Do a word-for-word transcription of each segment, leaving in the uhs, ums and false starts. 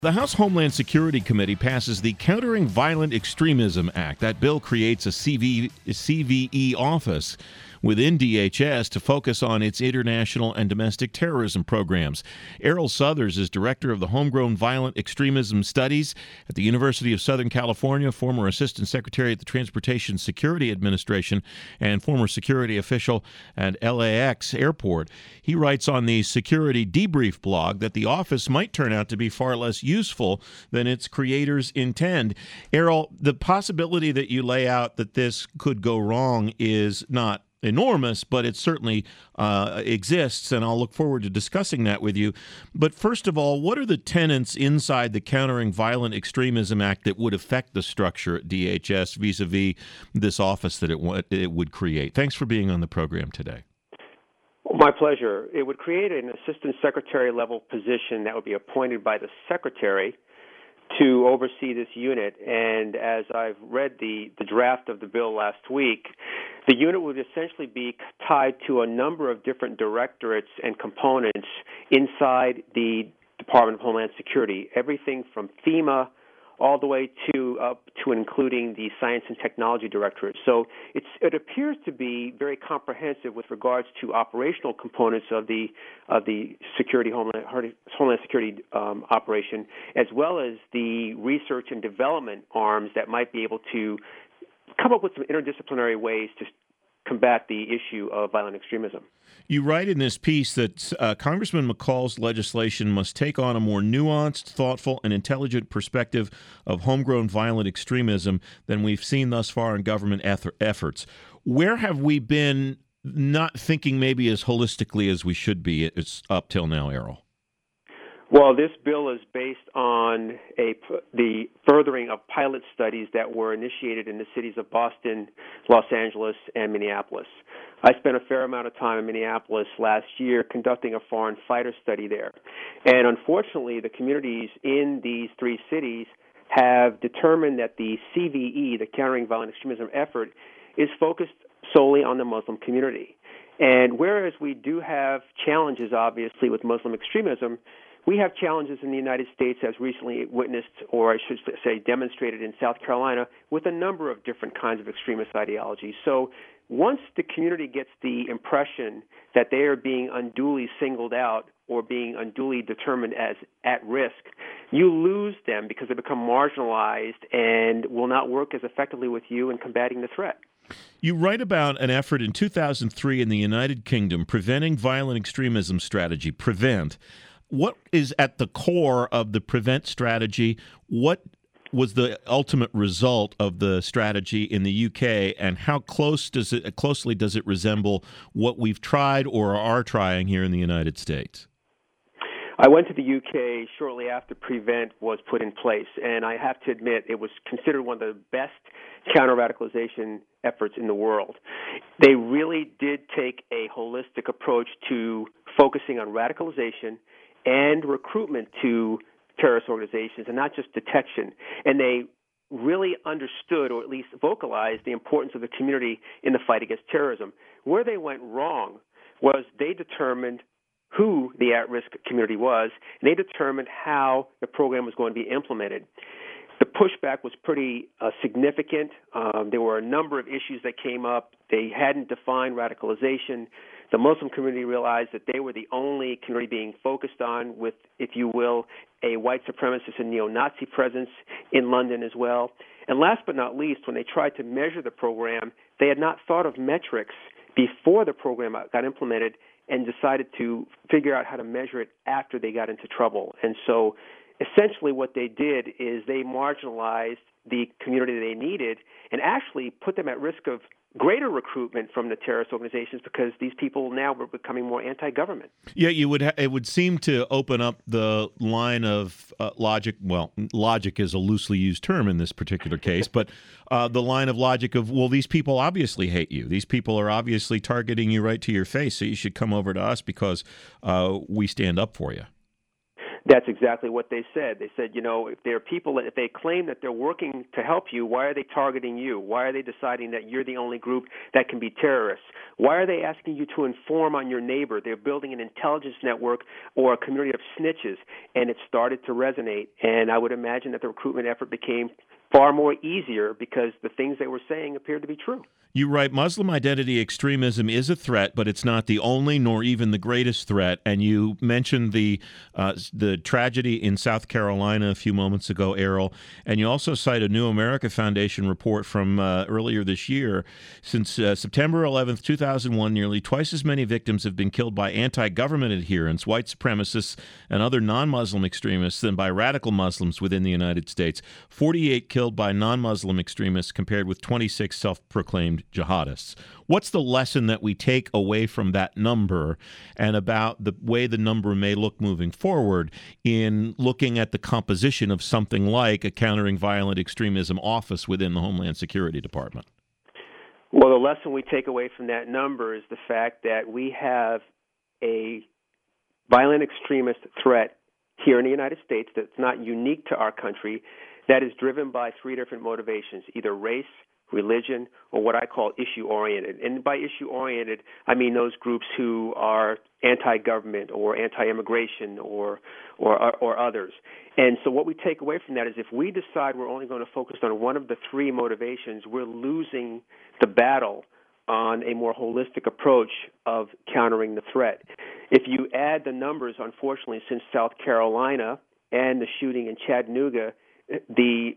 The House Homeland Security Committee passes the Countering Violent Extremism Act. That bill creates a C V E office within D H S to focus on its international and domestic terrorism programs. Errol Southers is director of the Homegrown Violent Extremism Studies at the University of Southern California, former assistant secretary at the Transportation Security Administration, and former security official at L A X Airport. He writes on the Security Debrief blog that the office might turn out to be far less useful than its creators intend. Errol, the possibility that you lay out that this could go wrong is not enormous, but it certainly uh, exists, and I'll look forward to discussing that with you. But first of all, what are the tenets inside the Countering Violent Extremism Act that would affect the structure at D H S vis-a-vis this office that it, w- it would create? Thanks for being on the program today. My pleasure. It would create an assistant secretary level position that would be appointed by the secretary to oversee this unit. And as I've read the, the draft of the bill last week, the unit would essentially be tied to a number of different directorates and components inside the Department of Homeland Security, everything from FEMA all the way to up to including the Science and Technology Directorate. So it's, it appears to be very comprehensive with regards to operational components of the of the security homeland homeland security um, operation, as well as the research and development arms that might be able to come up with some interdisciplinary ways to combat the issue of violent extremism. You write in this piece that uh, Congressman McCaul's legislation must take on a more nuanced, thoughtful, and intelligent perspective of homegrown violent extremism than we've seen thus far in government eth- efforts. Where have we been not thinking maybe as holistically as we should be it's up till now, Errol? Well, this bill is based on a, the furthering of pilot studies that were initiated in the cities of Boston, Los Angeles, and Minneapolis. I spent a fair amount of time in Minneapolis last year conducting a foreign fighter study there. And unfortunately, the communities in these three cities have determined that the C V E, the Countering Violent Extremism effort, is focused solely on the Muslim community. And whereas we do have challenges, obviously, with Muslim extremism, we have challenges in the United States, as recently witnessed, or I should say demonstrated in South Carolina, with a number of different kinds of extremist ideologies. So once the community gets the impression that they are being unduly singled out or being unduly determined as at risk, you lose them because they become marginalized and will not work as effectively with you in combating the threat. You write about an effort in two thousand three in the United Kingdom, Preventing Violent Extremism Strategy, PREVENT. What is at the core of the PREVENT strategy? What was the ultimate result of the strategy in the U K, and how close does it closely does it resemble what we've tried or are trying here in the United States? I went to the U K shortly after PREVENT was put in place, and I have to admit it was considered one of the best counter-radicalization efforts in the world. They really did take a holistic approach to focusing on radicalization and recruitment to terrorist organizations, and not just detection. And they really understood, or at least vocalized, the importance of the community in the fight against terrorism. Where they went wrong was they determined who the at-risk community was, and they determined how the program was going to be implemented. The pushback was pretty uh, significant. Um, there were a number of issues that came up. They hadn't defined radicalization. The Muslim community realized that they were the only community being focused on with, if you will, a white supremacist and neo-Nazi presence in London as well. And last but not least, when they tried to measure the program, they had not thought of metrics before the program got implemented and decided to figure out how to measure it after they got into trouble. And so essentially what they did is they marginalized the community they needed and actually put them at risk of greater recruitment from the terrorist organizations because these people now were becoming more anti-government. Yeah, you would. Ha- it would seem to open up the line of uh, logic. Well, logic is a loosely used term in this particular case, but uh, the line of logic of, well, these people obviously hate you. These people are obviously targeting you right to your face, so you should come over to us because uh, we stand up for you. That's exactly what they said. They said, you know, if there are people, if they claim that they're working to help you, why are they targeting you? Why are they deciding that you're the only group that can be terrorists? Why are they asking you to inform on your neighbor? They're building an intelligence network or a community of snitches, and it started to resonate. And I would imagine that the recruitment effort became far more easier because the things they were saying appeared to be true. You write, Muslim identity extremism is a threat, but it's not the only nor even the greatest threat. And you mentioned the uh, the tragedy in South Carolina a few moments ago, Errol. And you also cite a New America Foundation report from uh, earlier this year. Since uh, September eleventh, two thousand one, nearly twice as many victims have been killed by anti-government adherents, white supremacists, and other non-Muslim extremists than by radical Muslims within the United States. forty-eight killed by non-Muslim extremists compared with twenty-six self-proclaimed jihadists. What's the lesson that we take away from that number and about the way the number may look moving forward in looking at the composition of something like a countering violent extremism office within the Homeland Security Department? Well, the lesson we take away from that number is the fact that we have a violent extremist threat here in the United States that's not unique to our country, that is driven by three different motivations, either race, religion, or what I call issue-oriented. And by issue-oriented, I mean those groups who are anti-government or anti-immigration or, or or others. And so what we take away from that is if we decide we're only going to focus on one of the three motivations, we're losing the battle on a more holistic approach of countering the threat. If you add the numbers, unfortunately, since South Carolina and the shooting in Chattanooga, the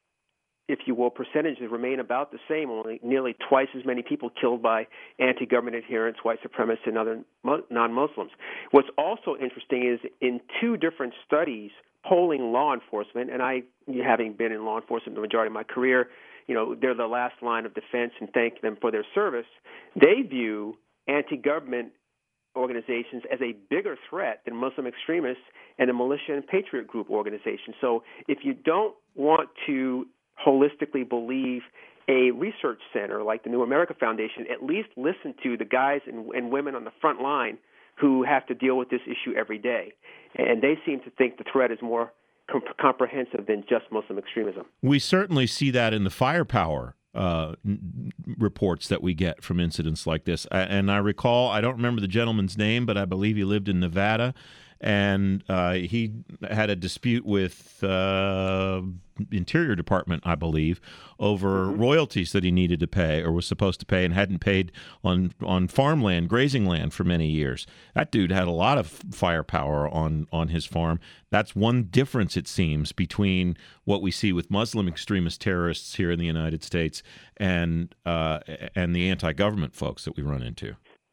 if you will, percentages remain about the same, only nearly twice as many people killed by anti-government adherents, white supremacists, and other non-Muslims. What's also interesting is in two different studies polling law enforcement, and I, having been in law enforcement the majority of my career, you know, they're the last line of defense and thank them for their service. They view anti-government organizations as a bigger threat than Muslim extremists and the militia and patriot group organizations. So if you don't want to holistically believe a research center like the New America Foundation, at least listen to the guys and, and women on the front line who have to deal with this issue every day. And they seem to think the threat is more comp- comprehensive than just Muslim extremism. We certainly see that in the firepower uh, n- reports that we get from incidents like this. And I recall, I don't remember the gentleman's name, but I believe he lived in Nevada, and uh, he had a dispute with uh, Interior Department, I believe, over mm-hmm. royalties that he needed to pay or was supposed to pay and hadn't paid on on farmland, grazing land for many years. That dude had a lot of firepower on, on his farm. That's one difference, it seems, between what we see with Muslim extremist terrorists here in the United States and uh, and the anti-government folks that we run into.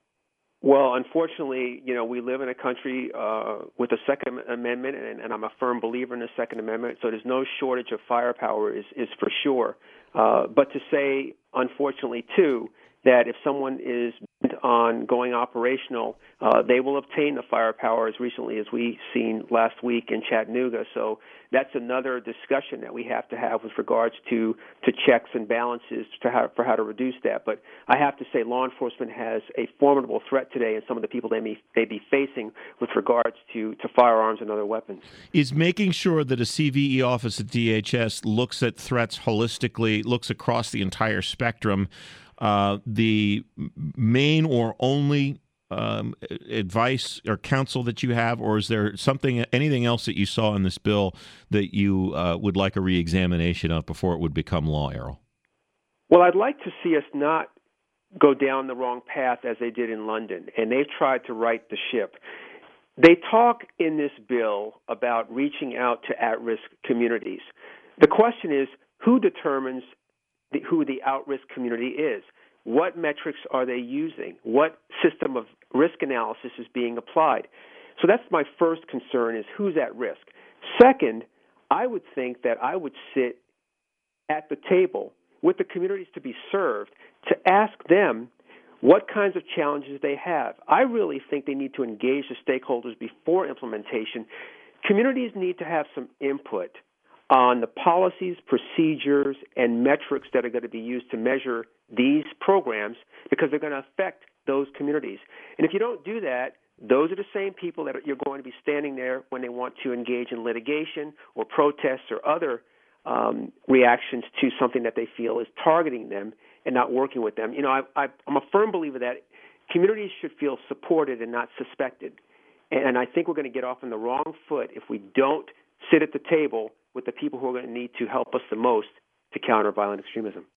Well, unfortunately, you know, we live in a country uh, with a Second Amendment, and, and I'm a firm believer in the Second Amendment, so there's no shortage of firepower is, is for sure. Uh, but to say, unfortunately, too, that if someone is bent on going operational, uh, they will obtain the firepower as recently as we seen last week in Chattanooga. So that's another discussion that we have to have with regards to, to checks and balances to how, for how to reduce that. But I have to say law enforcement has a formidable threat today and some of the people they may, may be facing with regards to, to firearms and other weapons. Is making sure that a C V E office at D H S looks at threats holistically, looks across the entire spectrum, Uh, the main or only um, advice or counsel that you have, or is there something, anything else that you saw in this bill that you uh, would like a reexamination of before it would become law, Errol? Well, I'd like to see us not go down the wrong path as they did in London, and they've tried to right the ship. They talk in this bill about reaching out to at-risk communities. The question is, who determines The, who the at-risk community is? What metrics are they using? What system of risk analysis is being applied? So that's my first concern, is who's at risk. Second, I would think that I would sit at the table with the communities to be served to ask them what kinds of challenges they have. I really think they need to engage the stakeholders before implementation. Communities need to have some input on the policies, procedures, and metrics that are going to be used to measure these programs, because they're going to affect those communities. And if you don't do that, those are the same people that you're going to be standing there when they want to engage in litigation or protests or other um, reactions to something that they feel is targeting them and not working with them. You know, I, I, I'm a firm believer that communities should feel supported and not suspected. And I think we're going to get off on the wrong foot if we don't sit at the table with the people who are going to need to help us the most to counter violent extremism.